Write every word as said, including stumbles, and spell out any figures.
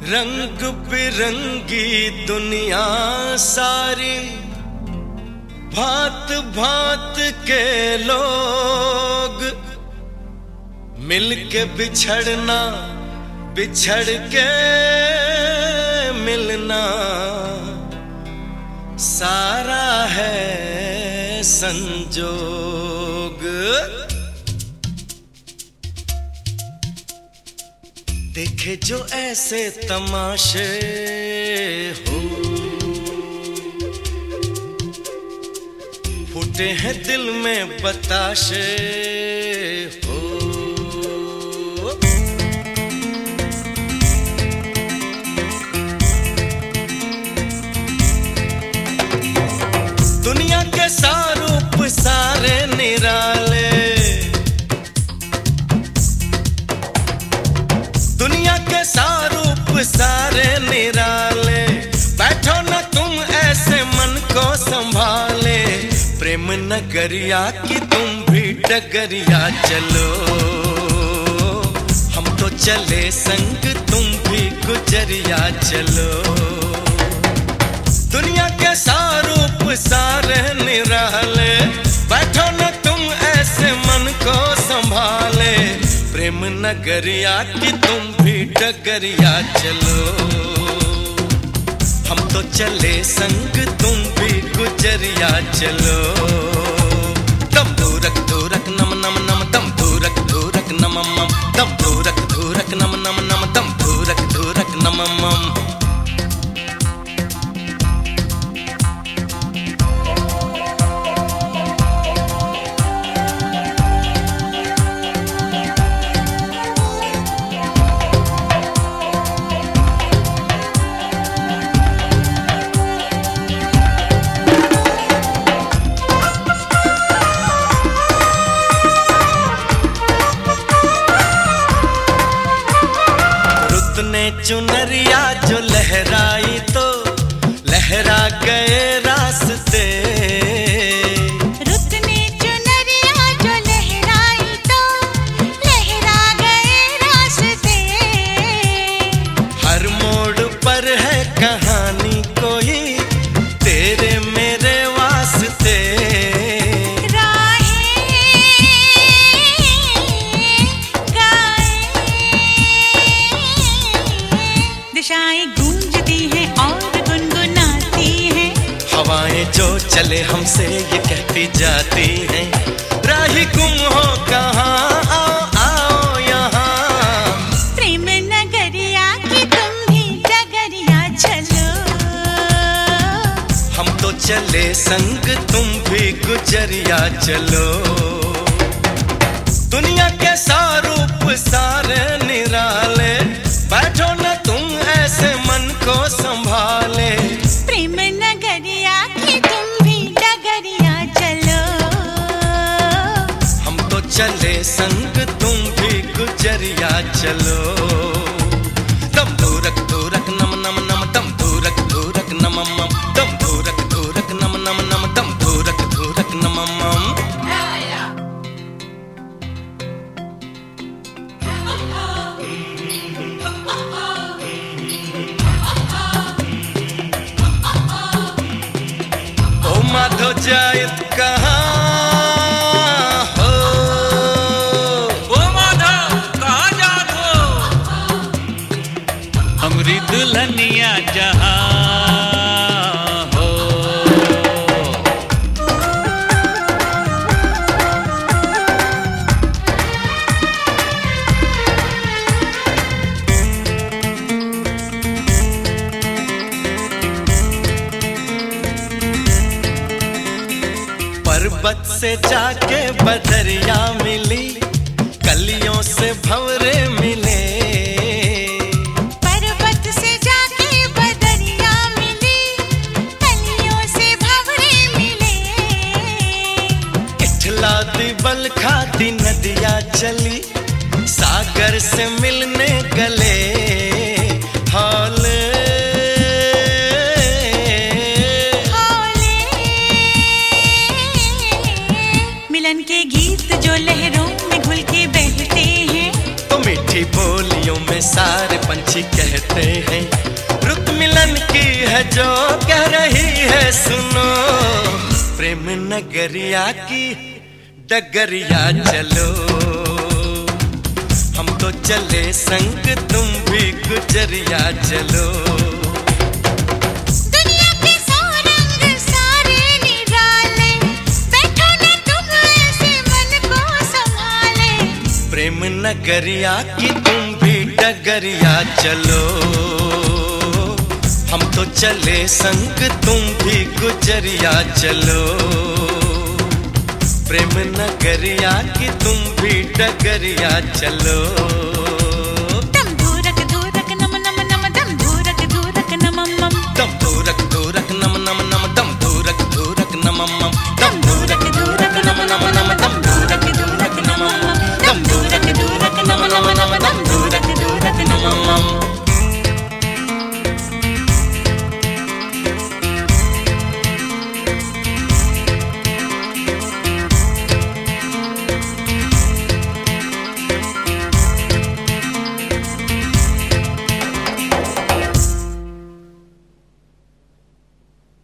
रंग बिरंगी दुनिया सारी, भांत भांत के लोग मिलके बिछड़ना, बिछड़ के मिलना, सारा है संजोग। देखे जो ऐसे तमाशे हो, फूटे हैं दिल में बताशे हो। दुनिया के सारूप सारे निराले, दुनिया के सारूप सारे निराले, बैठो न तुम ऐसे मन को संभाले। प्रेम नगरिया की तुम भी डगरिया चलो, हम तो चले संग तुम भी गुजरिया चलो। दुनिया के सारूप सारे निराले, बैठो न तुम ऐसे मन को संभाले। प्रेम नगरिया की तुम भी डगरिया चलो, हम तो चले संग तुम भी गुजरिया चलो। दम धूरक धूरक नम नम नम, दम धूरक धूरक नम मम, दम धूरक धूरक नम नम नम, दम धूरक धूरक नम मम। चुनरिया जो लहराई तो लहरा गए रास्ते, रुत ने चुनरिया जो लहराई तो लहरा गए रास्ते। हर मोड़ पर है कहानी कोई तेरे मेरे वास्ते। दिशाएं गूंजती हैं और गुनगुनाती हैं, हवाएं जो चले हमसे ये कहती जाती हैं। राही गुम हो कहाँ, आओ आओ यहाँ। प्रेम नगरिया की तुम भी डगरिया चलो, हम तो चले संग तुम भी गुजरिया चलो। दुनिया के सारूप सारे निराले, बैठो न तुम ऐसे मन को संभाले। प्रेम नगरिया की तुम भी डगरिया चलो, हम तो चले संग तुम भी गुजरिया चलो। दम धूरक धूरक नम नम नम, दम धूरक धूरक नम मम, दम धूरक धूरक नम नम नम, दम धूरक धूरक नम मम। माधो जायत कहाँ हो, ओ माधव कहाँ जात हो? हमरी दुल्हनिया जहाँ हो। पर्वत से जाके बदरिया मिली, कलियों से भंवरे मिले। पर्वत से जाके बदरिया मिली, कलियों से भंवरे मिले। इठला दी बल खाती नदिया चली, सागर से मिलने गले। हौले मिलन के गीत जो लहरों में घुल के बहते हैं, तो मीठी बोल बोलियों में सारे पंछी कहते हैं, रुत मिलन की है जो कह रही है सुनो। प्रेम नगरिया की डगरिया चलो, हम तो चले संग तुम भी गुजरिया चलो। दुनिया के सौ रंग सारे निराले, बैठो न तुम ऐसे मन को संभाले। प्रेम नगरिया की तुम भी डगरिया चलो, हम तो चले संग तुम भी गुजरिया चलो। प्रेम नगरिया की तुम भी डगरिया चलो।